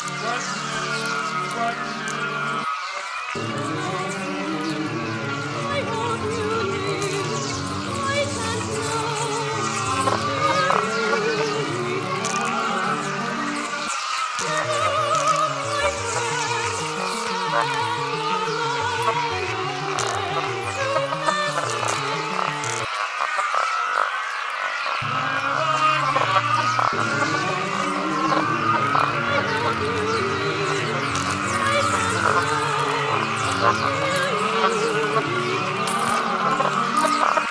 What's new? What's new? I hope you think I can't know where you are. My friend, send your love away to passing. I hope you think I can't know where you are.